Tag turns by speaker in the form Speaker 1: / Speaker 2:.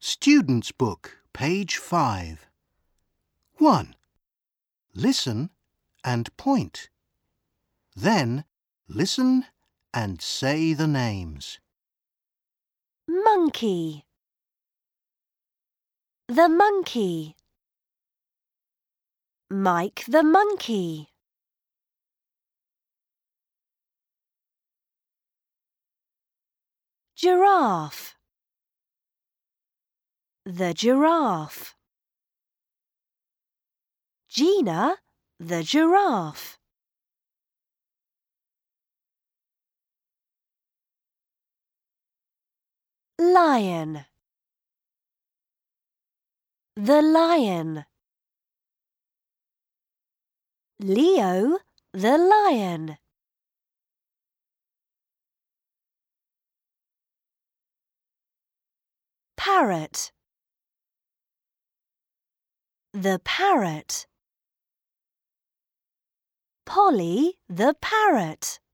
Speaker 1: Student's Book, page 5. 1. Listen and point. Then listen and say the names.
Speaker 2: Monkey. The monkey. Mike the monkey. Giraffe. The giraffe. Gina the giraffe. Lion. The lion. Leo the lion. Parrot. The parrot. Polly the parrot.